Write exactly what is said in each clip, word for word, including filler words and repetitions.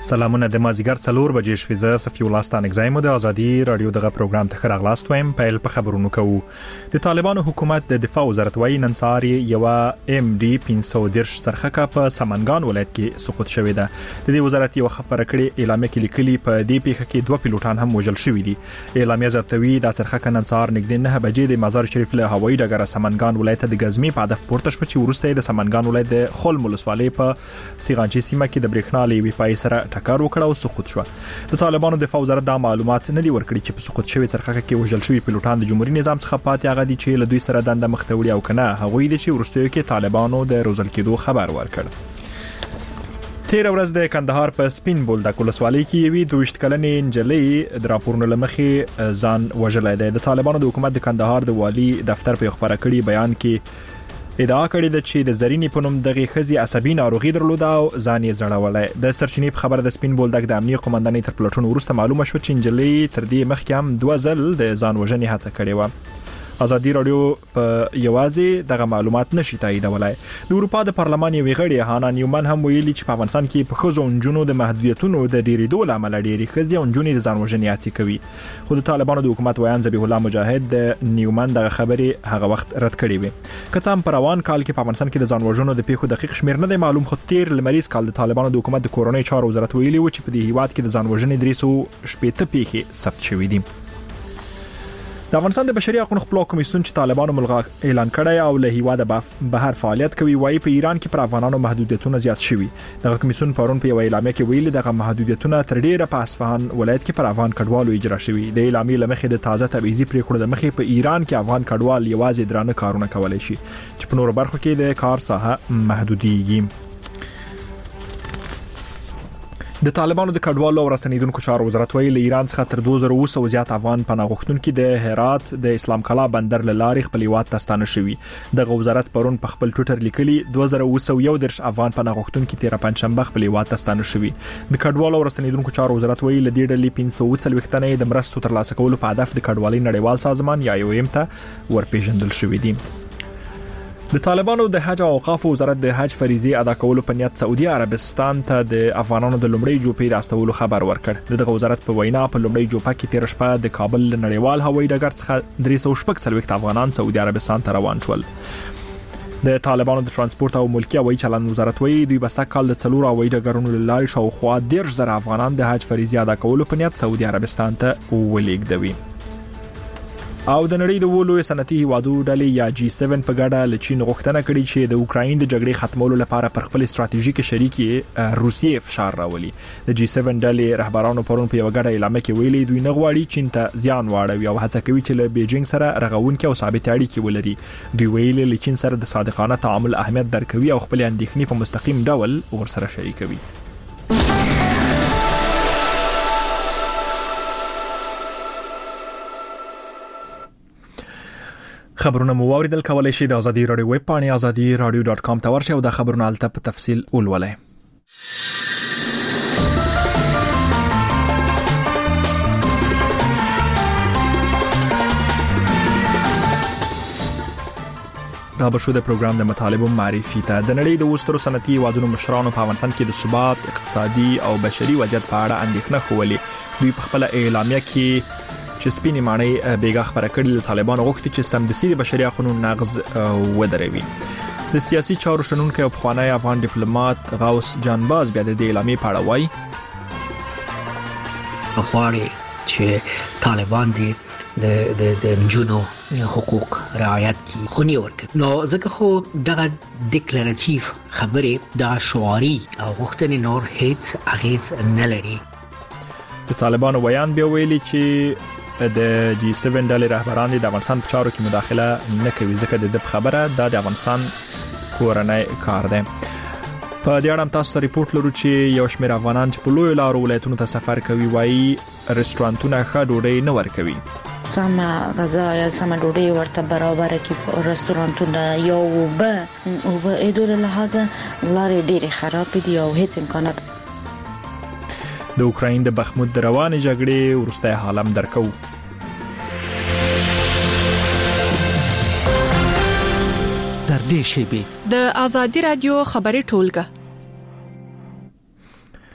سلامونه د مازیګر څلور بجې شوې زه صفي الله ستانک زایم د ازادي رادیو دغه پروګرام ته خراغلاست وایم. پیل په خبرونو کوو. د طالبانو حکومت د دفاع وزارت وايي نن سهار یو ام ډي پنځه درش سرخکه په سمنګان ولایت کې سقوط شوې ده. د دې وزارت یو خبره کړې اعلامیه کې لیکلي په دې پیښه کې دوه پیلوټان هم وژل شوي دي. اعلامیه زیاتوي د سرخکه نن سهار نږدې نه بجې د مزار شریف له هوایي ډګر سمنګان ولایت د غزمي په هدف پورته شو چې ورسته د سمنګان ولایت د خل مولسوالۍ په سیغانچي سیمه کې د برېښنا لوي پای سره ټکر وکړ او سقوط شو. د طالبانو دفاع وزارت دا معلومات نه دی ورکړي چې په سقوط شوی سرخکه کې وژل شوی پیلوټان د جمهوریت نظام څخه پاتې هغه دي چې له دوی سره دنده مختوري او کنه هغوی دي چې ورستیو کې طالبانو د روزل کېدو خبر ورکړ. تیر ورځ د کندهار په سپین بولدک ولسوالۍ کې یوې دویشت کلنې نجلۍ د راپورونو لمخې ځان وژلې ده. د طالبانو د حکومت د کندهار د والی دفتر په خبره کړي بیان کې ادعا کړې ده چې د زرینې په نوم دغه خزي عصبي ناروغي درلوده او ځان یې زړولای. د سرچینې په خبره د سپین بولدک د امنیه قومندانۍ تر پلټون وروسته معلومه شو چې نجلۍ تر دې مخکې هم دوه ځل د ځان وژنې هڅه کړې و. ازادي رادیو په یوازې دغه معلومات نشي تاییدولای. د اروپا د پارلمان یو غړي هانا نیومن هم ویلي چې په افغانستان کې په خزو انجونو د محدودیتونو د ډیریدو لامل ډیری خزي انجونې د ځان وژنې هڅه کوي. خو د طالبانو د حکومت ویان ذبیح الله مجاهد د نیومن دغه خبرې هغه وخت رد کړې وي. که څه هم په روان کال کې په افغانستان کې د ځان وژنو د پیښو دقیق شمیر نه دی معلوم، خو تیر لمریز کال د طالبانو د حکومت د کورونی چارو وزارت ویلي و چې په دې هیواد کې د ځان وژنې درې سوه شپږ پیښې ثبت شوې دي. د افغانستان د بشري حقوقو خپلواک کمیسیون چې طالبانو ملغا اعلان کړی او له هیواده بهر فعالیت کوي وایي په ایران کې پر افغانانو محدودیتونه زیات شوي. دغه کمیسیون پرون په یو اعلامیه کې ویلي دغه محدودیتونه تر ډیره په اصفهان ولایت کې پر افغان کډوالو اجرا شوي. د اعلامیې لمخې د تازه تبعیضي پریکړو د مخې په ایران کې افغان کډوال یوازې درانه کارونه کولای شي چې په نورو برخو کې د کار ساحه محدودیږي. د طالبانو د کډوالو او رسنیدونکو چارو وزارت ویلي له ایران څخه تر دوه زره اوه سوه زیات افغان پناه غوښتونکي د هرات د اسلام کلا بندر له لارې خپل هیواد ته ستانه شوي. دغه وزارت پرون په خپل ټوئیټر لیکلي دوه زره اوه سوه یو درش افغان پناه غوښتونکي تیر پنځشنبه خپل هیواد ته ستانه شوي. د کډوالو او رسنیدونکو چارو وزارت ویلي له دې ډلې پنځه سوه څلوېښت تنې د مرستو ترلاسه کولو په هدف د کډوالۍ نړیوال سازمان یا یو ایم ته ورپېژندل شوي دي. د طالبانو د حج او اوقاف وزارت د حج فریضه ادا کولو په نیت سعودي عربستان ته د افغانانو د لومړی جوپې د استولو خبر ورکړ. دغه وزارت په وینا په لومړی جوپه کې تیر شپه د کابل نړیوال هوایي ډګر څخه درې سوه شپږ څلوېښت افغانان سعودي عربستان ته روان شول. د طالبانو د ترانسپورت او ملکی هوایي چلند وزارت وایي دوی به سکهال د څلور هوایي ډګرونو له لارې شاوخوا دېرش زره افغانان د حج فریضه ادا کولو په نیت سعودي عربستان ته ولېږدوي. او د نړۍ د ولوي صنعتي هیوادو ډلې یا جی سیون په ګډه له چین غوښتنه کړې چې د اوکراین د جګړې ختمولو لپاره پر خپل ستراتیژیک شریکي روسیې فشار راولي. د جی سیون ډلې رهبرانو پرون په یو ګډه اعلامیه کې ویلي دوی نه غواړي چین ته زیان واړوي او هڅه کوي چې له بیجینګ سره رغونکي او ثابت اړیکې ولري. دوی ویلي له چین سره د صادقانه تعامل اهمیت درکوي او خپل اندېښنې په مستقیم ډول ورسره شریکوي. خبرونه مو واوریدل، کولای شئ د ازادي رادیو ویب پاڼې ازادي رادیو ډاټ کام ته ورشئ او د خبرونو الته په تفصیل ولولئ. را به شو د پروګرام د مطالبو معرفي ته. د نړۍ د وسترو صنعتي هیوادونو مشرانو په افغانستان کې د ثبات اقتصادي او بشري وضعیت په اړه اندېښنه ښودلې. دوی په خپل اعلامیه کې چې سپینې ماڼۍ بیګا خبره کړې له طالبانو غوښتي چې سمدستي د بشري حقوقو نقض ودروي. د سیاسي چارو شنونکي او پخوانی افغان ډیپلوماټ غوث جانباز بیا د اعلامیې په اړه وایي غواړي چې طالبان دي د د د جنو حقوق رعایت کی خونی ورکړي. نو ځکه خو دغه ډیکلریټیو خبرې د شعاري او غوښتنې نور هیڅ اغیز نه لري. د طالبانو بیان بیا ویلي چې د جی سیون ډلې رهبران د افغانستان په چارو کې مداخله نه کوي ځکه د خبره د افغانستان کورنۍ کار دی. په دې اړه تاسو ته ریپورت لرو چې یو شمېر افغانان چې په لوی لارو ولایتونو ته سفر کوي وایي رستورانتونه ښه ډوډۍ نه ورکوي. سم غذا یا سم ډوډۍ ورته برابر کی رستورانتونه یا وبه وبه ایدو له لحاظه لارې ډېرې خراب دي او هیڅ امکانات. د اوکراین د بخمود د روانې جګړې وروستی حالم درکو. در دې شیبې د ازادي رادیو خبري ټولګه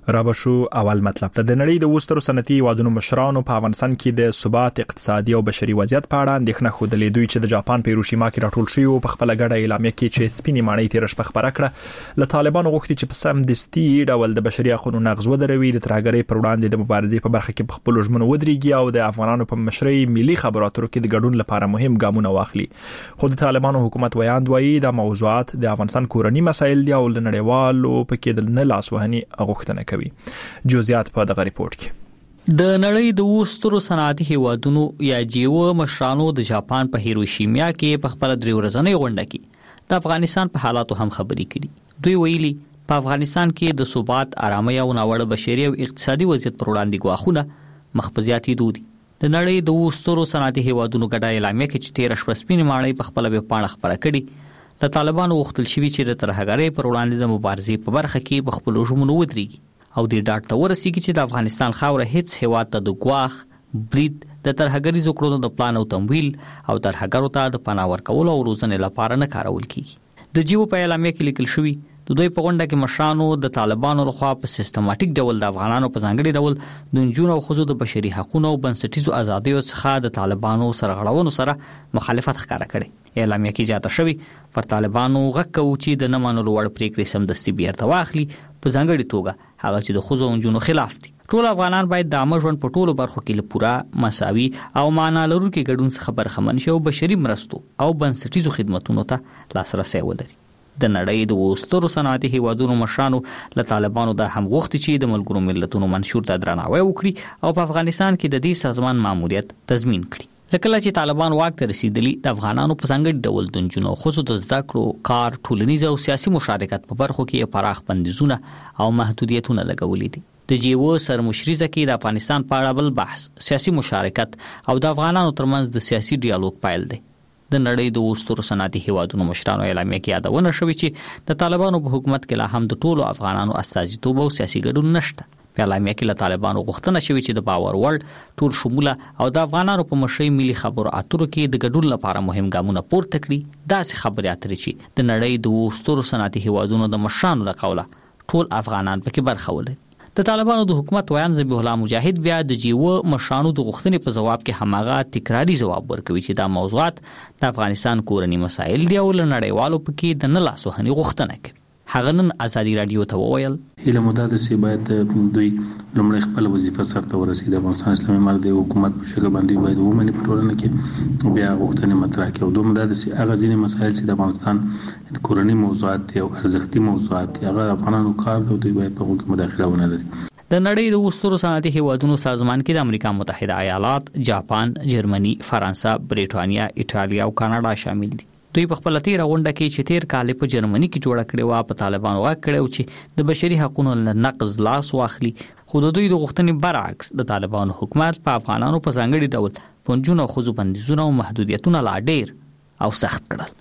رابشو اول مطلب ته د نړۍ د وسترو صنعتي هیوادونو مشرانو په افغانستان کې د ثبات اقتصادي او بشري وضعیت په اړه اندېښنه خوده دوی چې د جاپان په هیروشیما کې راټول شوی او په خپل ګډه اعلامیه کې چې سپینې ماڼۍ تیر شپه خبره کړه له طالبانو غوښتي چې په سم دستي ډول د بشري حقوقو نقض ودروي د ترهګرۍ پر وړاندې د مبارزې په برخه کې په خپل ژمنو ودرېږي او د افغانانو په مشرۍ ملي خبرو اترو کې د ګډون لپاره مهم ګامونه واخلي. خو د طالبانو حکومت ویاند وایي د موضوعات د افغانستان کورنی مسایل دي او د نړیوالو په کې د نه لاس وهني غوښتنه کوي. جزئیات په دغه ریپورت کې د نړۍ د وسترو صنعتي هیوادونو یا جیو مشرانو د جاپان په هیروشیما کې په خپل درې ورځنۍ غونډه کې د افغانستان په حالاتو هم خبرې کړي. دوی ویلي په افغانستان کې د ثبات، آرامۍ او ناوړه بشري او اقتصادي وضعیت پر وړاندې ګواښونه مخبزياتي دودي. د نړۍ د وسترو صنعتي هیوادونو ګډه اعلامیه کې چې تیر شپه سپینې ماڼۍ په خپل ویب پاڼه خبره کړي د طالبانو وختل شوی چې د ترهګرۍ پر وړاندې د مبارزې په برخه کې په خپل ژمنو ودرېږي او د ډاټ ته ورسیږي چې د افغانستان خاوره هیڅ هیواد ته د ګواښ، برید، د ترهګریزو کړنو د پلان او تمویل او ترهګرو ته د پناه ورکولو او روزنې لپاره نه کارول کیږي. د جیو په اعلامیه کې لیکل شوی د دوی په غونډه کې مشرانو د طالبانو لخوا په سیستماتیک ډول د افغانانو په ځانګړي ډول د نجونو او ښځو د بشري حقوقو او بنسټیزو ازادیو څخه د طالبانو سره غړونو سره مخالفت ښکاره کړي. اعلامیه کې جاته شوی پر طالبانو غږ کوي چې د نه منلو وړ پریکړې سمدستي بیرته واخلي، په ځانګړي توګه هغه چې د ښځو او نجونو خلاف دي. ټول افغانان باید د عامه ژوند په ټولو برخو کې له پوره مساوي او معنا لرونکي ګډون څخه برخمن شي او بشري مرستو او بنسټیزو خدماتو ته لاسرسی ولري. د نړۍ د وسترو صنعتي هیوادونو مشرانو له طالبانو د هم غوښتي چې د ملګرو ملتونو منشور ته درناوی وکړي او په افغانستان کې د دې سازمان ماموریت تضمین کړي. لکه چې طالبان واک ته رسیدلی د افغانانو په څنګه ډول د نجونو خصوص د زده کړو، کار، ټولنیز او سیاسي مشارکت په برخو کې پراخ بندیزونه او محدودیتونه لګولې دي. د جیو سرمشري ځکه د افغانستان په اړه بل بحث سیاسي مشارکت او د افغانانو ترمنځ د سیاسي ډیالوګ پایل دی. د نړۍ د وسترو صنعتي هیوادونو مشرانو اعلامیه کې یادونه شوې چې د طالبانو په حکومت کې لا هم د ټولو افغانانو استازیتوب او سیاسي ګډون نشته. په اعلامیه کې له طالبانو غوښتنه شوې چې د باور وړ ټول شموله او د افغانانو په مشرۍ ملي خبرو اترو کې د ګډون لپاره مهم ګامونه پورته کړي. داسې خبرې اترې چې د نړۍ د وسترو صنعتي هیوادونو د مشرانو له قوله ټول افغانان پکې برخه ولري. د طالبانو د حکومت ویان ذبیح الله مجاهد بیا د جیو مشرانو د غوښتنې په جواب کې هماغه تکراری جواب ورکوي چې دا موضوعات د افغانستان کورنی مسایل دي او له نړیوالو پکې د نه لاس وهنې غوښتنه کوي. هغه نن ازادي رادیو ته وویل هله مدد سي باید دوی لمړی خپل وظیفه سرته ورسېد. افغانستان اسلامي امارت د حکومت په شکل باندې باید ومني په ټولنه کې بیا غوښتنې مطرح کړي او دوی مدد سي هغه ځینې مسایل چې د افغانستان کورنی موضوعات او ارزښتي موضوعات هغه افغانانو کار دی، دوی باید په هغه مداخله ونه لري. د نړۍ د وسترو صنعتي هیوادونو سازمان کې د امریکا متحده ایالات، جاپان، جرمني، فرانسه، بریټانیا، ایټالیا او کاناډا شامل دي. دوی په خپل تیر غونډه کې چې تیر کال په جرمني کې جوړه کړې و په طالبانو واک کړو چې د بشري حقوقو نقض لاس واخلي. خو د دوی د غوښتنې برعکس د طالبانو حکومت په افغانانو په ځانګړي ډول پنځونه او خصوصي بندیزونه او محدودیتونه لا ډیر او سخت کړل.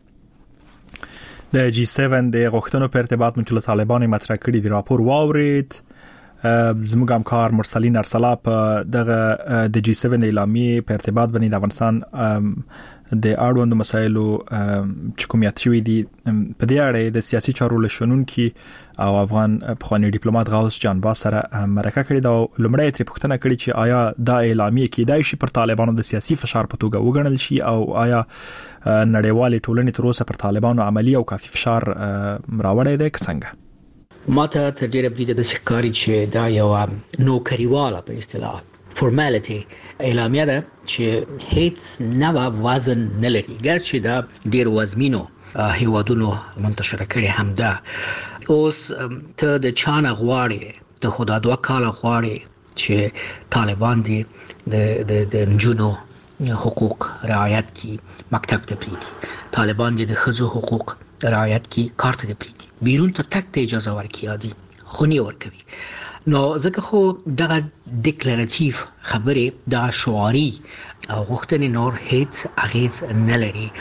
د جی سیون د غوښتنو په ارتباط مچ له طالبانو مطرح کړي دی راپور واورید. زموږ همکار مرسلین ارسلا په دغه د جی سیون اعلامیه په ارتباط باندې د افغانستان د اړوند مسایلو چې کوم یاد شوی دي په دې اړه د سیاسي چارو لشنونکي او افغان پخوانی ډیپلوماټ غوث جانباز سره مرکه کړې ده. لومړی ترې پوښتنه کړې چې آیا دا اعلامیه کېدای شي پر طالبانو د سیاسي فشار په توګه وګڼل شي او آیا نړیوال ټولنې تر اوسه پر طالبانو عملی او کافي فشار راوړی دی که څنګه؟ ماته تر ډیره بریده د ښکاری چې دا یو نوکریواله په اصطلاح فورمالټي اعلامیه ده چې هیڅ نوع وزن نه لري، ګرچې دا ډیر وزمینو هیوادونو منتشر کړي هم ده. اوس ته د چانه غواړي ته خدا دوا کاله غواړي چې طالبان دي د د نجونو حقوق رعایت کی، مکتب ته پریږدي، طالبان دي د ښځو حقوق رعایت کی، کار ته پریږدي، بیرون ته تک ته اجازه ورکړي عادي خو نه ورکوي. نو ځکه خو دغه ډیکلریټیو خبرې د شعاري او غوښتنې نور هیڅ اغیز نه لري.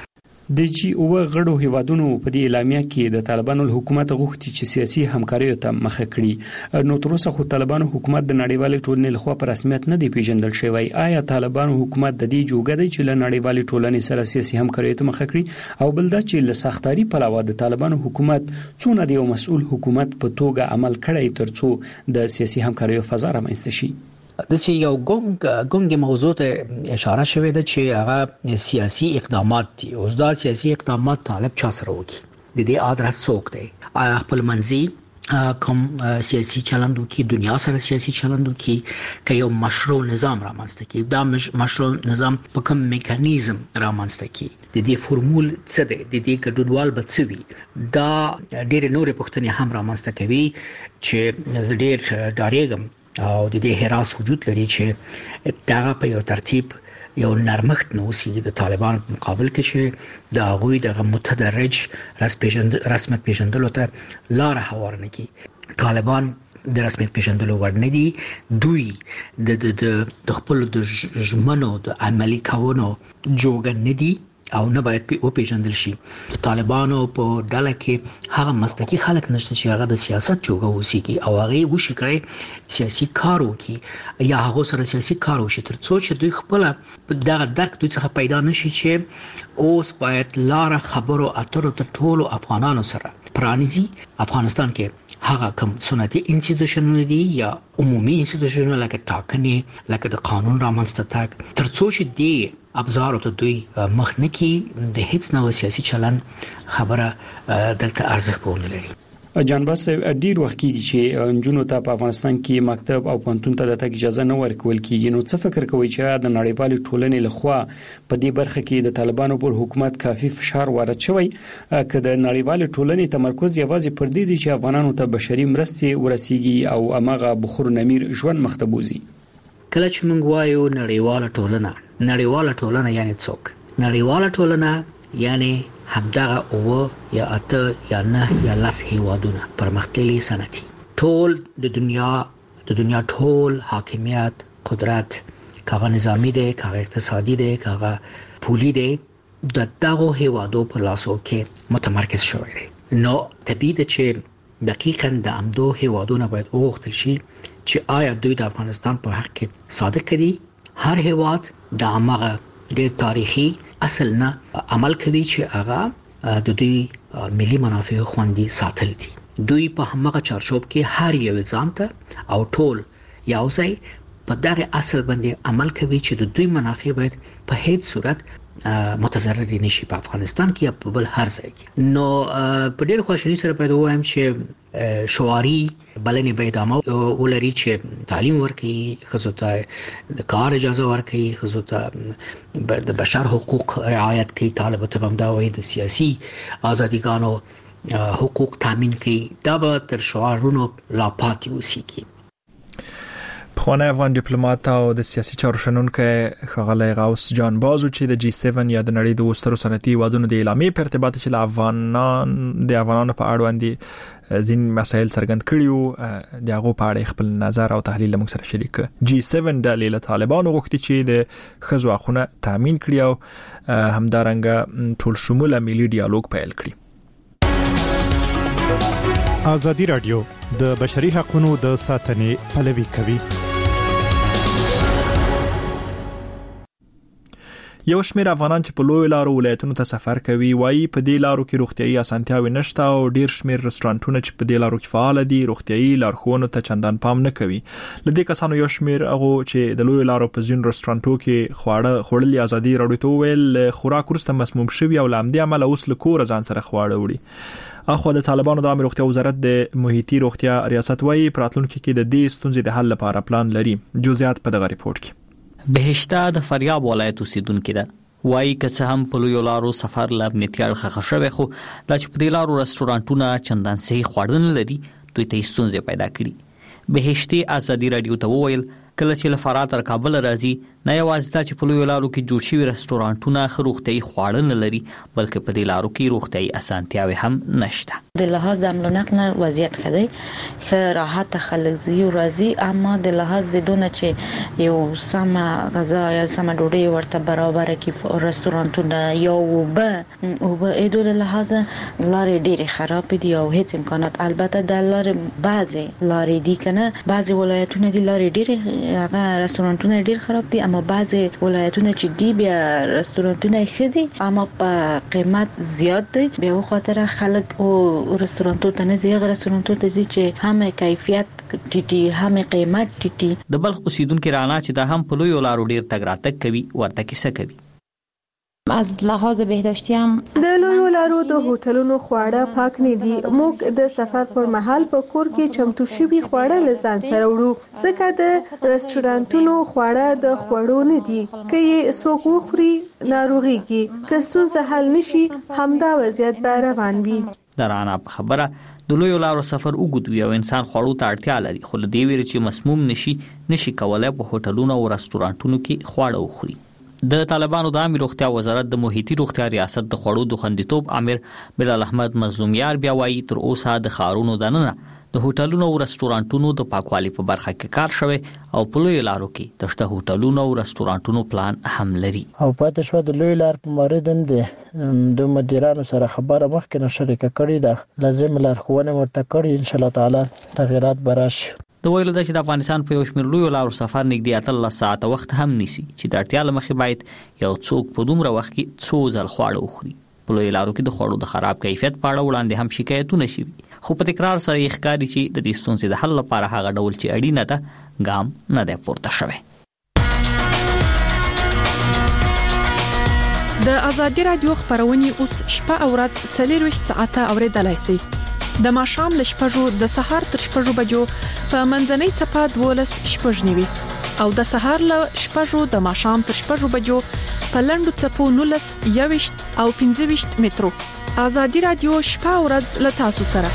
د جی او غړو هیوادونو په دې اعلامیه کې د طالبانو حکومت غوښتي چې سیاسي همکاري ته مخه کړي. نو تر اوسه خو طالبانو حکومت د نړیوالې ټولنې لخوا په رسمیت نه دی پیژندل شوی. آیا طالبانو حکومت د دې جوګه دی چې له نړیوالې ټولنې سره سیاسي همکاري ته مخه کړي او بل دا چې له سختاري پلوه د طالبانو حکومت څونه د یو مسؤل حکومت په توګه عمل کړی ترڅو د سیاسي همکاري فضا رامنځته شي؟ د سی یو ګونګ ګونګ موضوع ته اشاره شوې ده چې هغه سیاسي اقدامات دي. اوس دا سیاسي اقدامات طالب چا سره وکړي د دې ادرس څوک دی؟ آیا خپل منځي کوم سیاسي چلند وکړي، دنیا سره سیاسي چلند وکړي، که یو مشروع نظام رامنځته کړي، دا مشروع نظام په کوم میکانیزم رامنځته کړي، د دې فورمول څه دی، د دې ګډوډوال به څه وي؟ دا ډېر نورې پوښتنې هم رامنځته کوي چې زه ډېر ډارېږم او د دې هراس وجود لري چې دا په یو ترتیب یو نرمښت نوسي د طالبان په مقابل کې چې د هغوی د متدرج رسمیت پیژندلو ته لار هوار نه کی. طالبان د رسمیت پیژندلو ور نه دي، دوی د د خپل د ژمنو د عملی کولو جوګه نه دي او نه باید په پیژندل شي. د طالبانو په ډله کې هغه مسلکي خلک نشته چې هغه د سیاست جوګه وسیږي او هغه وشي کړي سیاسي کار وکړي یا هغه سره سیاسي کار وشي ترڅو چې دوی خپل دغه درک دوی څخه پیدا نشي چې اوس باید لار خبرو اترو ته ټولو افغانانو سره پرانیزي. افغانستان کې هغه کوم سنتي انسټیټیوشنونه دي یا عمومي انسټیټیوشنونه لکه ټاکنې، لکه د قانون رامنځته تګ، ترڅو چې دی ابزارو ته دوی مخ نه کی د هیڅ نوع سیاسي چلن خبره دلته ارزښت پونه لري. جانباس ډیر وخت کېږي چې انجونو ته په افغانستان کې مکتب او پوهنتون ته د تګ اجازه نه ورکول کیږي. نو څه فکر کوي چې د نړیوالې ټولنې لخوا په دې برخه کې د طالبانو پر حکومت کافي فشار وارد شوی که د نړیوالې ټولنې تمرکز یوازې پر دې دی چې افغانانو ته بشري مرستې ورسیږي او امغه بخور نمیر ژوند مختبوزي؟ کله چې موږ وایو نړیواله ټولنه، نړیواله ټولنه یعنی څوک؟ نړیواله ټولنه یعنی همدغه او یا اته یا نه یا لس هیوادونه پرمختللي صنعتي ټول د دنیا د دنیا ټول حاکمیت قدرت کاغه نظامی دی، کاغه اقتصادي دی، کاغه پولی دی د دغه هیوادو په لاسو کې متمرکز شوی دی. نو طبیعي ده چې دقیقاً د امدو هیوادونه باید وغوښتل شي چې آیا دوی د افغانستان په حق کې صادق دي. هر هیواد د هغه ډېر تاریخي اصل نه عمل کوي چې هغه د دوی ملي منافع خوندي ساتل دي. دوی په همغه چارچوب کې هر یو ځان ته او ټول یو ځای په دغه اصل باندې عمل کوي چې د دوی منافع باید په هیڅ صورت متضرر نشي په افغانستان کې یا په بل هر ځای کې. نو په ډېر خوشحالي سره باید وایم چې شواري بلنې باید ادامه ولري چې تعلیم ورکړي، ښځو ته د کار اجازه ورکړي، ښځو ته د بشر حقوق رعایت کړي، طالب ته هم دا وایي د سیاسي ازادیګانو حقوق تامین کړي. دا به تر شعارونو لا پاتې وسیږي. پخوانی افغان ډیپلوماټ او د سیاسي چارو شنونکو ښاغلی غوث جان بازو چې د جی سیون یا د نړۍ د وسترو صنعتي هیوادونو د اعلامیې په ارتباط چې له افغانان د افغانانو په اړه باندې ځین مسایل څرګند کړي وو، د هغو په اړه خپل نظر او تحلیل موږ سره شریک کړ. جی سیون د له طالبانو غوښتي چې د ښځو حقونه تامین کړي او همدارنګه ټول شموله ملي ډیالوګ پیل کړي. ازادي رادیو د بشري حقوقو د ساتنې پلوي کوي. یو شمېر افغانان چې په لوی لارو ولایتونو ته سفر کوي وایي په دې لارو کې روغتيایي اسانتیاوې نشته او ډیر شمېر رستورانټونه چې په دې لارو کې فعال دي روغتيایي لارښوونو ته چندان پام نه کوي. لدې کسانو یو شمېر هغه چې د لوی لارو په ځین رستورانټو کې خواړه خورلي ازادي راډیو ته ویل خوراک ورسته مسموم شوی او لامدي عمل اوس له کور ځان سره خواړه وړي. اخو د طالبانو د عامه روغتیا وزارت د محیطي روغتیا ریاست وایي پراتلونکو کې د دې ستونزې د حل لپاره پلان لري. جزئیات په دغه ریپورت کې. بهشته د فاریاب ولایت اوسیدونکو ده وایي که څه هم په لوی لارو سفر له امنیتي اړخه شوی خو دا چې په دې لارو رستورانټونه چندان صحیح خواړه نه لري دوی ته ستونزې پیدا کړي. بهشته ازادي رادیو ته وویل کله چې له فرات تر کابل راځي نه یوازې دا چې په لویو لارو کې جوړ شوي رستورانټونه ښه روغتیایي خواړه نه لري بلکې په دې لارو کې روغتیایي اسانتیاوې هم نشته. د لحاظ د حمل و نقل وضعیت ښه دی، ښه راحت خلک زی او راځي، اما د لحاظ د دونه چې یو سم غذا یا سم ډوډۍ ورته برابر کې رستورانټونه یا وبه وبه ایدو له لحاظ لارې ډېرې خراب دي او هیڅ امکانات، البته د لارې بعضي لارې دي کنه، بعضي ولایتونه دي لارې ډېرې هغه رستورانټونه ډېر خراب دي، اما بعضي ولایتونه چې دی بیا رستورانټونه ښه دي اما په قیمت زیات دي، بیا خاطر خلک او رستورانټونو ته نه ځي، هغه رستورانټونو ته ځي چې هم کیفیت ټیټي هم قیمت ټیټي. د بلخ اوسیدونکو رانا چې دا هم په لویو لارو ډیر تګ راتګ کوي ورته کیسه کوي. از لحاظ بهداشتی هم د لویو لارو د هوټلونو خواړه پاک نه دي. موږ د سفر پر مهال په کور کې چمتو شوي خواړه له ځان سره وړو ځکه د رستورانټونو خواړه د خوړو نه دي، که یې څوک وخوري ناروغيږي، که ستونزه حل نشي همدا وضعیت به روان وي. درانا په خبره د لویو لارو سفر وګد وي او انسان خوړو ته اړتیا لري، خو د دې ویره چې مسموم نشي نشي کولای په هوټلونو او رستورانټونو کې خواړه وخوري. د طالبانو د عامه روغتیا وزارت د محیطي روغتیا ریاست د خوړو د خوندیتوب امیر بلال احمد مظلومیار بیا وایي تر اوسه د خارونو دننه د هوټلونو او رستورانټونو د پاکوالي په برخه کې کار شوی او په لوی لارو کې د شته هوټلونو او رستورانټونو پلان هم لري. او پاتې شو د لوی لار په مورد هم د مدیرانو سره خبره مخکې نه شریکه کړې ده، لازم لارښوونه ورته کړې، ان شاء الله تعالی تغیرات براشي. د ویلو د چې د افغانستان په یو شمېر لویو لارو سفر نږدې اتلس ساعته وخت هم نیسي چې د اړتیا له مخې باید یو څوک په دومره وخت کې څو ځل خواړه وخوري. په لویو لارو کې د خوړو د خراب کیفیت په اړه وړاندې هم شکایتونه شوي، خو په تکرار سره یې ښکاري چې د دې ستونزې د حل لپاره هغه ډول چې اړینه ده ګام نه دی پورته شوی. د ازادي رادیو خبرونه اوس شپه او ورځ څلور ساعته اوریدلای شئ. د ماښام ل شپږو د سهار تر شپږو بجو په منځنۍ صفه دولس شپږ نیوي او د سهار ل شپږو د ماښام تر شپږو بجو په لندو صفو نولس یويشت او پنځه مترو. ازادي رادیو شپه او ورځ ل تاسو سره.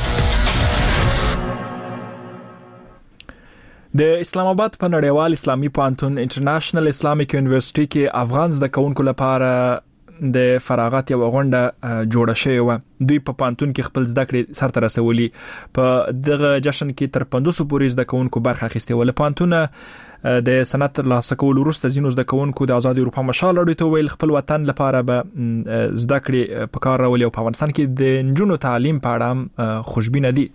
د اسلام آباد په نړیوال اسلامي پوهنتون انټرنیشنل اسلامیک یونیورسيټي کې افغان زده کوونکو لپاره د فراغت یو غونډه جوړه شوې و. دوی په پانتون کې خپل زده کړې سرته رسولي. په دغه جشن کې تر پنځوس پورې زده کوونکو برخه اخیستې و. پانتون د سنت ترلاسه کولو وروسته ځینو زده کوونکو د آزاد اروپا مشال لري ته ویل خپل وطن لپاره به زده کړې په کار راولي او په افغانستان کې د نجونو تعلیم په اړه هم خوشبینه دي.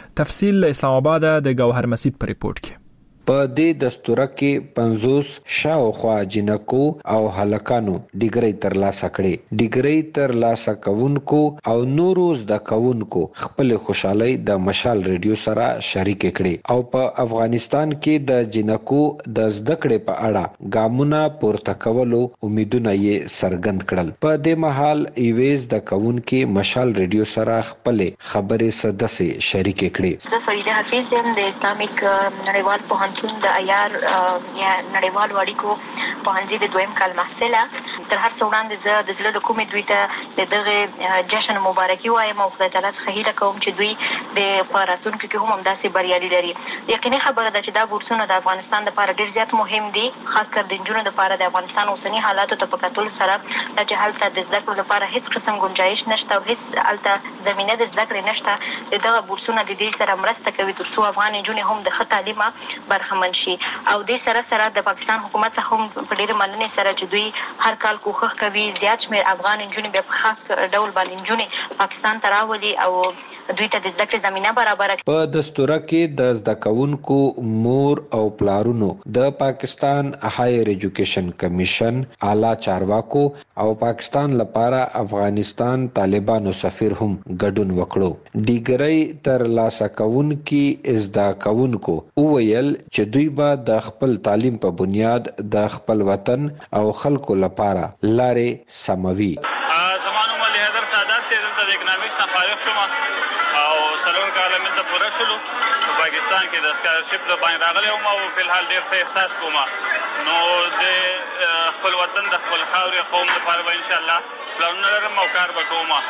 تفصیل اسلام آباد د گوهر مسید په ریپورت کې. په دې دستور کې پنځوس شاوخوا جنکو او هلکانو ډیګری ترلاسه کړي. ډیګری ترلاسه کوونکو او نورو زده کوونکو خپل خوشحالي د مشال ریډیو سره شریک کړي او په افغانستان کې د جنکو د زده کړې په اړه ګامونه پورته کولو امیدونه یې څرګند کړل. په دې مهال ایویز د کوونکو مشال ریډیو سره خپل خبرې سدسه شریک کړي. زه فریده حفیظ یم د اسلامیک نړیوال پوهنتون د عیار یا نړیوال اړیکو پوهنځي د دویم کال محصله. تر هر څه وړاندې زه د زړه له کومې دوی ته د دغه جشن مبارکي وایم او خدای تعالی څخه هیله کوم چې دوی د په راتلونکي کې هم همداسې بریالي لري. یقیني خبره ده چې دا بورسونه د افغانستان لپاره ډېر زیات مهم دي، خاص کر د نجونو لپاره. د افغانستان اوسنی حالاتو ته په کتلو سره د چې هلته د زده کړو لپاره هیڅ قسم گنجائش نشته او هیڅ هلته زمینه د زده کړې نشته. دغه بورسونه د دې سره مرسته کوي ترڅو افغان نجونې هم د ښه تعلیمه برخمن شي او د سره سره د پاکستان حکومت څخه هم په ډېر مننې سره چې دوی هر کال کوښښ کوي زیات شمېر افغان نجونې بیا په خاص ډول باندې نجونې پاکستان ته راولي او دوی ته د زده کړې زمینه برابره کړي. په دستور کې د زده کوونکو مور او پلارونو د پاکستان هایر ایجوکیشن کمیشن اعلی چارواکو او پاکستان لپاره افغانستان طالبانو سفیر هم ګډون وکړو. ډیګری تر لاسه کوونکو زده کوونکو وویل چې دوی به د خپل تعلیم په بنیاد د خپل وطن او خلکو لپاره لارې سموي. زمانو ملي حضرت سعادت ته د اکونومکس نه فارغ شوم او سلون کاله مې د پوره شلو په پاکستان کې د سکالرشپ د باندې راغلی وم او فلحال ډېر ښه احساس کوم. نو د خپل وطن د خپل خاورې قوم لپاره به ان شاء الله پلانونه لرم او کار به کوم.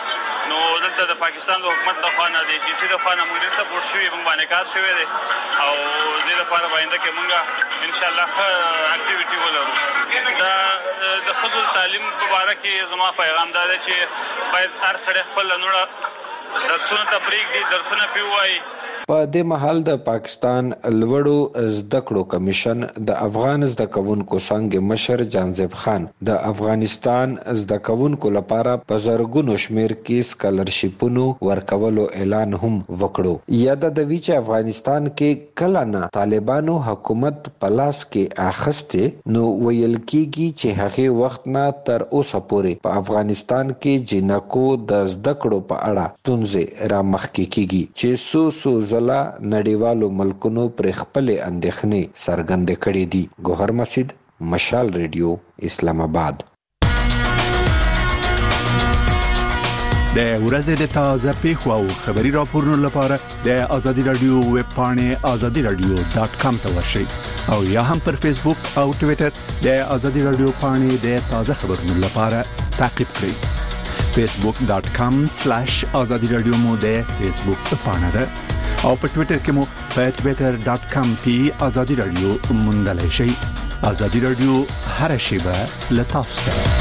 نو دلته د پاکستان د حکومت لخوا نه دی چې د خانه موږ سپورټ شوی موږ باندې کار شوی دی او د دې لپاره باندې کې موږ ان شاء الله ښه اکټیویټي ولرو. دا د خصوصي تعلیم په اړه کې زما پیغام دا دی چې باید هر سړی خپل نوړه درسونه تفریق دي درسونه پیوای. په دې محل د پاکستان لوړو زده کړو کمیشن د افغان زده کوونکو څنګه مشر جانزیب خان د افغانستان زده کوونکو لپاره په زرګونو شمیر کې سکالرشیپونو ورکولو اعلان هم وکړو. یاد د وی چې افغانستان کې کله نه طالبانو حکومت پلاس کې اخسته نو ویل کېږي چې هغه وخت نه تر اوسه پورې په افغانستان کې جنکو د زده کړو په اړه تونځه را مخکې کیږي چې سو سو ځله نړیوالو ملکونو پر خپل اندېښنې څرګندې کړې دي. ګوهر مسجد، مشال ریډیو، اسلام آباد. د ورځې د تازه پیښو او خبري راپورونو لپاره د آزادي رادیو ویب پاڼې آزادي رادیو ډاٹ کام ته ورشئ او یا هم پر فیسبوک او ټوئیټر د آزادي رادیو پاڼې د تازه خبرونو لپاره تعقیب کړئ. facebook dot com slash azadi radio مو د فیسبوک پاڼه ده او په ټوئیټر کې مو په twitter dot com کې azadi radio موندلای شئ. azadi radio هر شیبه له تاسو سره.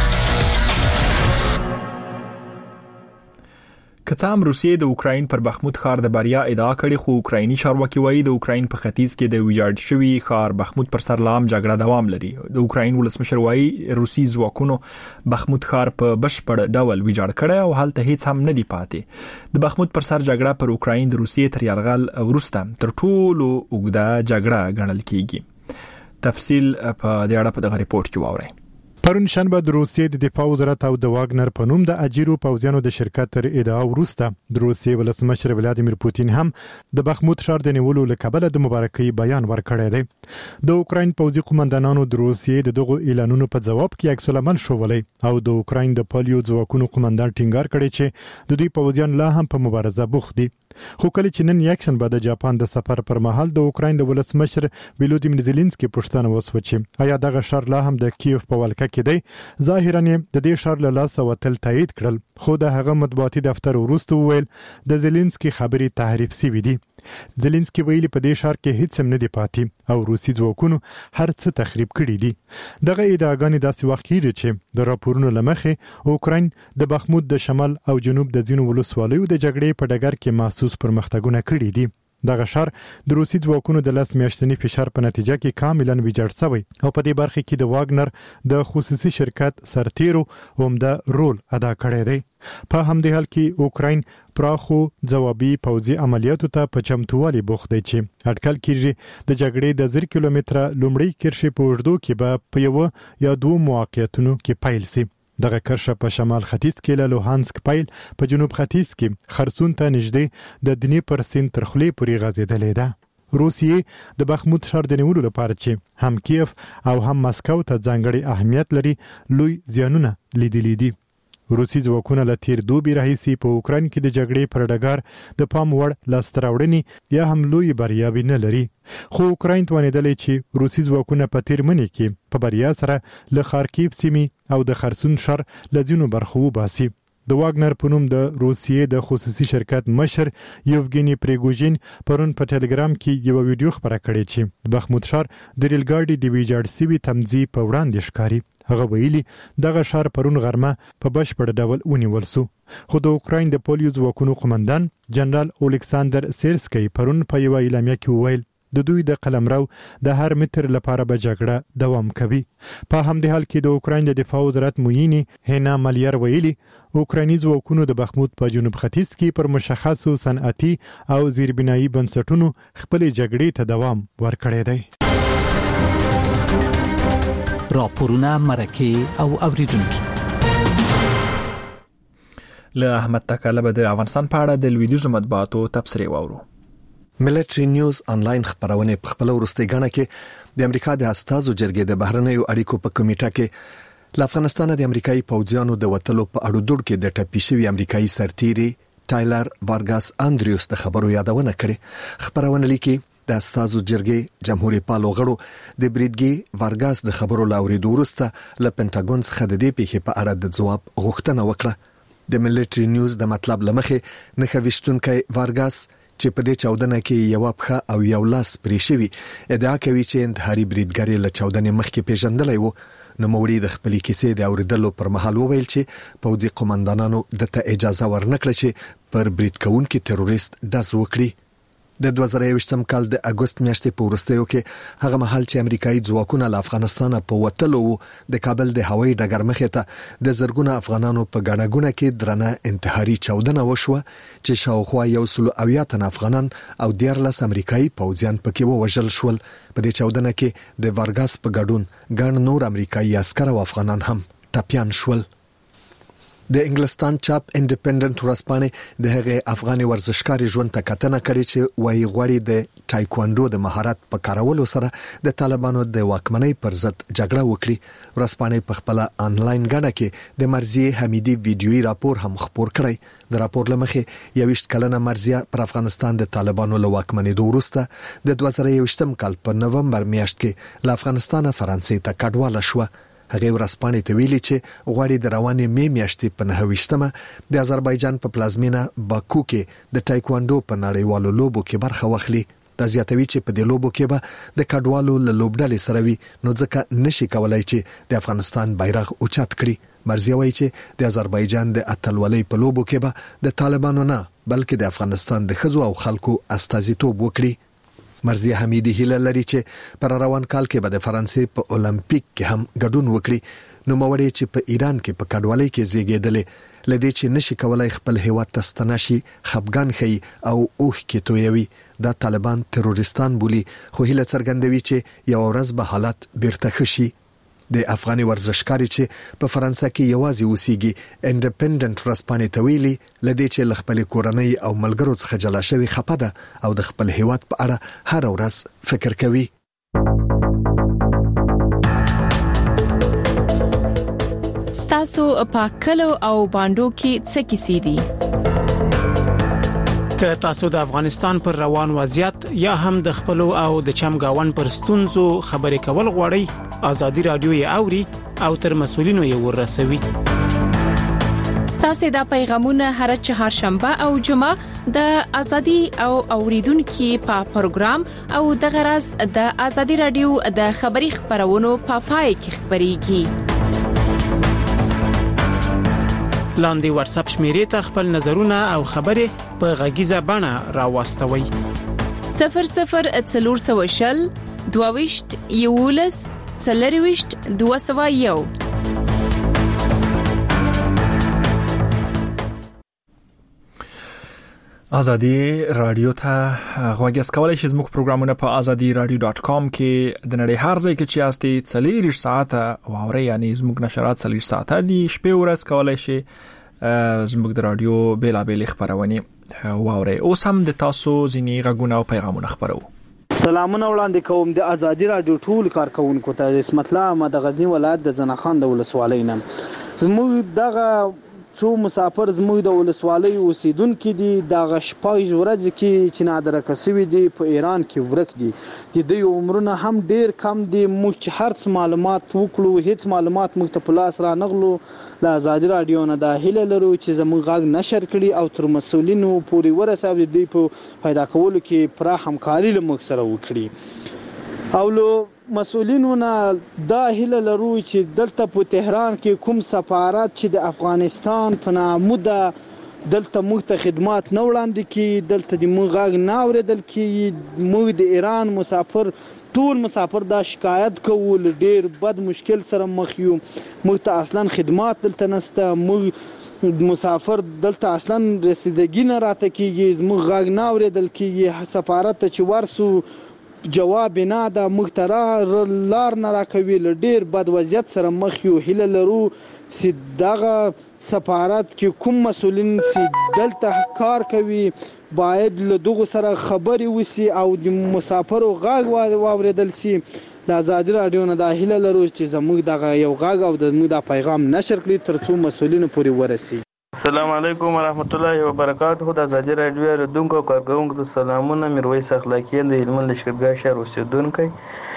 کڅام روسیې د اوکراین پر بخمود ښار د بریا ادعا کړې خو اوکرایني چارواکي وایي د اوکراین په ختیځ کې د ویجاړ شوی ښار بخمود پر سر لام جګړه دوام لري. د اوکراین ولسمشر وایي روسي ځواکونو بخمود ښار په بشپړ ډول ویجاړ کړی او هلته هیڅ هم نه دی پاتې. د بخمود پر سر جګړه پر اوکراین د روسیې تر یرغل وروسته تر ټولو اوږده جګړه ګڼل کیږي. تفصیل په دې اړه په دغه ریپورت کې واورئ. پرون شنبه د روسیې د دفاع وزارت او د واګنر په نوم د اجیرو پوځیانو د شرکت تر ادعا وروسته د روسیې ولسمشر ولادیمیر پوتین هم د بخمود ښار د نیولو لپاره د مبارکۍ بیان ورکړی دی. د اوکراین پوځي قومندانانو د روسیې د دغه اعلانونو په جواب کې عکس العمل شولې او د اوکراین د پالیو ځواکونو قومندان ټینګار کړی چې د دوی پوځیان لا هم په مبارزه بوخت دي. خو کله چې نن یکشن بعد د جاپان د سفر پر مهال د اوکراین د ولسمشر ولودیمیر زيلنسکي پوښتنه وسوه چې آیا دغه ښار لا هم د کیف په ولکه کې دی. ظاهرا د دې ښار له لاسه وتل تایید کړل خو د هغه مطبوعاتي دفتر وروسته وویل د زيلنسکي خبرې تحریف شوې دي. زيلنسکي ویلي په دې ښار کې هیڅ هم نه دی پاتې او روسي ځواکونو هر څه تخریب کړي دي. دغه ادعاګانې داسې وخت کې چې د راپورونو لمخې اوکراین د بخمود د شمال او جنوب د ځینو ولسوالیو د جګړې په ډګر کې محسوس پرمختګونه کړي دي. دغه ښار د روسي ځواکونو د لاس میاشتني فشار په نتیجه کې کاملا ویجاړ شوی او په دې برخه کې د واګنر د خصوصي شرکت سرتیرو عمده رول ادا کړی دی. په همدې حال کې اوکراین پراخو ځوابي پوځي عملیاتو ته په چمتووالي بوخت دی چې اټکل کیږي د جګړې د زر کیلومتره لومړی کرښې په اوږدو کې به په یو یا دوه موقعیتونو کې پیل شي. دغه کرښه په شمال ختیځ کې له لوهانسک پیل په جنوب ختیځ کې خرسون ته نږدې د دنیپر سیند تر خولې پورې غځېدلې ده. روسیې د بخمود ښار د نیولو لپاره چې هم کیف او هم مسکو ته ځانګړي اهمیت لري لوی زیانونه لیدلي دي. روسي ځواکونه له تیر دوبي راهیسي په اوکراین کې د جګړې پر ډګر د پام وړ لاسته راوړنې یا هم لوی بریاوې نه لري. خو اوکراین توانېدلی چې روسي ځواکونه په تیر منې کې په بریا سره له خارکیف سیمې او د خرسون ښار له ځینو برخو وباسي. د واګنر په نوم د روسیې د خصوصي شرکت مشر یوفګینی پریګوژین پرون په ټلګرام کې یو ویډیو خبره کړې چې بخمود ښار د ریل ګاډي د ویجاړ سوي تمځي په وړاندې ښکاري. هغه ویلي دغه ښار پرون غرمه په بشپړ ډول ونیول شو. خو د اوکراین د پولیو ځواکونو قومندان جنرال اولیکساندر سیرسکی پرون په یو اعلامیه کې وویل د دوی د قلمرو د هر متر لپاره به جګړه دوام کوي. په همدې حال کې د اوکراین د دفاع وزارت موینی هینا مالیر ویلي اوکرایني ځواکونو د بخمود په جنوب ختیځ کې پر مشخصو صنعتي او زیربنایي بنسټونو خپل جګړې ته دوام ورکړی دی. راپورونه مرکه او اوریدونکو له احمد تکاله د افغانستان په اړه د لویدیځ مطبوعاتو تبصره واورو. ملټری نیوز انلاین خبرونه په خپل ورستي غاڼه کې د امریکا د استازو جرګې د بهرنیو اړیکو په کمیټه کې له افغانستان د امریکایي پوځیانو د وټلو په اړه دوړ کې د ټپي شوی امریکایي سرتیري ټایلر وارګاس انډریوس د خبرو یادونه کړې. خبرونه لیکي د استازو جرګې جمهوریت پالو غړو د بریډګي وارګاس د خبرو لاوري دورسته له پینټاګون څخه د دې پیښې په اړه د جواب غوښتنه وکړه. د ملټری نیوز د مطلب لمخې نه خوښتونکي وارګاس چې په دې چاودنه کې یو پخه او یو لاس پرې شوی ادعا کوي چې انتحاري بریدګر له چاودنې مخکې پیژندلای وو. نو موري د خپلې کیسې د اوریدلو پر مهال وویل چې پوځي قومندانانو دته اجازه ورنکړه چې پر برید کوونکي تروریست داس وکړي. د دوه زره یوویشتم کال د اگست میاشتې په وروستیو کې هغه مهال چې امریکایي ځواکونه له افغانستان په وتلو د کابل د هوایي ډګر مخې ته د زرګونه افغانانو په ګڼه ګوڼه کې درنه انتحاري چاودنه وشوه چې شاوخوا یو سل اویا تن افغانان او دیارلس امریکایي پوځیان پکې ووژل شول. په دې چاودنه کې د وارګاس په ګډون ګڼ نور امریکایي عسکر او افغانان هم ټپيان شول. د انګلستان چاپ انډیپندنت ورځپاڼې د هغه افغاني ورزشکاري ژوند ته کتنه کړې چې وایي غوړي د ټایکواندو د مهارت په کارولو سره د طالبانو د واکمنۍ پر ضد جګړه وکړي. ورځپاڼې په خپل آنلاین غاڼه کې د مرزیه حمیدي ویډیويي راپور هم خپور کړی. د راپور لمخې یويشت کلنه مرزیه پر افغانستان د طالبانو له واکمنۍ وروسته د دوه زره یوویشتم کال په نومبر میاشت کې له افغانستان فرانسې ته کډواله شو. هغه ورځپاڼې ته ویلي چې غواړي د روانې می میاشتې په نهويشتمه د آذربایجان په پلازمینه باکو کې د ټایکواندو په نړیوالو لوبو کې برخه واخلي. د زیاتوي چې په دې لوبو کې به د کډوالو له لوبډلې سره وي نو ځکه نشي کولای چې د افغانستان بیرغ اوچت کړي. مرزیه وایي چې د آذربایجان د اتلولۍ په لوبو کې به د طالبانو نه بلکې د افغانستان د خزو او خلکو استازیتوب وکړي. مرزیه حمیدي هیله لري چې پر روان کال کې به د فرانسې په اولمپیک کې هم ګډون وکړي. نو موري چې په ایران کې په کډوالۍ کې زیږیدلې لدې چې نشي کولای خپل هیواد ته ستنشي خفګان خي او اوخ کې تویوي د طالبان تروریستان بولی خو هیله څرګندوي چې یو ورځ به حالت بیرته خشي. د افغاني ورزشکاري چې په فرانسه کې یوازې وسیږي انډیپندنت ورځپاڼې ته ویلي لدې چې خپل کورنۍ او ملګرو څخه جلا شوی خپه ده او د خپل هیواد په اړه هر ورځ فکر کوي. ستاسو په کلو او باندو کې څه کیسې دي؟ که تاسو د افغانستان پر روان وضعیت یا هم د خپل او د چمګاون پر ستونزو خبرې کول غواړئ ازادي رادیو یې اوري او تر مسولینو یې ورسوي. ستاسو د پیغامونه هر چهارشنبه او جمعه د ازادي او اوریدونکو په پروګرام او د غرض د ازادي رادیو د خبري خبرونو په پای کې خبريږي. لاندې واتس اپ شمیرې ته خپل نظرونه او خبرې په غږیزه بڼه راوستوي. صفر صفر څلور سوه شل دوهويشت یولس څلرويشت دوه سوه یو. ازادي رادیو ته غوږی کولای شئ زموږ پروګرامونه په ازادي رادیو ډاټ کام کې د نړۍ هر ځای کې چې یاستئ څلور ساعته واوري یعنی زموږ نشرات څلور ساعته دي شپه ورځ کولای شئ زموږ د رادیو بیل بیل خبرونه واوري. اوس هم د تاسو ځینی غږونه او پیغامونه خبرو. سلامونه وړاندې کوم د ازادي رادیو ټول کارکونکو ته. اسمت الله احمد غزنی ولایت د زنخان د ولسوالۍ نم زموږ دغه څو مسافر زموږ د ولسوالۍ اوسیدونکو دي دغه شپږ ورځې کې چې نادره کسوي دي په ایران کې ورک دي. د دوی عمرونه هم ډیر کم دي. موږ چې هرڅ معلومات وکړو هیڅ معلومات موږ ته په لاس را نغلو. له ازادي رادیو نه د هیله لرو چې زموږ غږ نشر کړي او تر مسولینو پورې ورسوي دوی په پیدا کولو کې پراخ همکاري لمغ سره وکړي. او له مسؤلینو نه دا هیله لرو چې دلته په تهران کې کوم سفارت چې د افغانستان په نامه ده دلته موږ ته خدمات نه وړاندې کی دلته د موږ غږ نه اوریدل کی. موږ د ایران مسافر ټول مسافر دا شکایت کوو ډیر بد مشکل سره مخ یو. موږ ته اصلا خدمات دلته نشته. موږ مسافر دلته اصلا رسیدګی نه راته کیږي. موږ غږ نه اوریدل کیږي. سفارت ته چې ورسو جواب نه دا مخترا لار نه راکوي. ډیر بد وضعیت سره مخ یو. هیله لرو چې دغه سفارت کې کوم مسولین چې دلته کار کوي باید له دغه سره خبري وسی او د مسافرو غږ واوریدل شي. د ازادي رادیو نه د هیله لرو چې زموږ دغه یو غږ او د موږ د پیغام نشر کړي ترڅو مسولینو پورې ورسي. السلام علیکم ورحمت الله وبرکاته. د ازادي رادیو ردونکو کارګونکو سلامونه. میرویس اخلاقی د هلمند لشکرګاه شهر اوسیدونکو.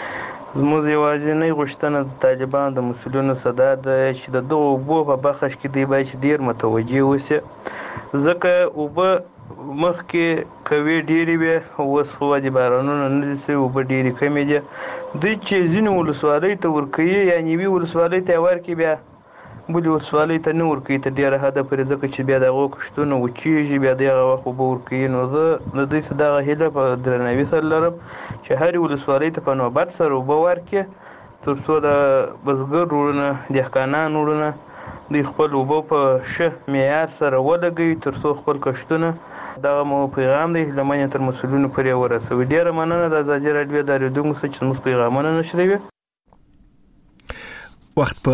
زموږ یوازینۍ غوښتنه د طالبانو د مسؤلینو صدا ده چې د دغو اوبو په بخش کې دی باید ډیر متوجه وسی، ځکه اوبه مخکې کوي ډیری وي، اوس خو د بارانونو نه دي سوي، اوبه ډیرې کمې دي. دوی چې ځینې ولسوالۍ ته ورکوي یا نیوي ولسوالۍ ته ورکوي بیا بلې ولسوالۍ ته نه ورکوي تر ډېره حده پورې، ځکه چې بیا د هغو کښتونه وچېږي، بیا د هغه وخت اوبه ورکوي. نو زه د دوی څخه دغه هیله په درناوي سره لرم چې هرې ولسوالۍ ته په نوبت سره اوبه ورکړي، تر څو د بزګر وروڼه دهقانان وروڼه دوی خپل اوبه په ښه معیار سره ولګوي، تر څو خپل کښتونه دغه مو پیغام دی لمنې تر مسؤلینو پورې ورسوي. ډېره مننه د ازادي راډیو د اورېدونکو څخه چې زموږ پیغامونه نشروي. وخت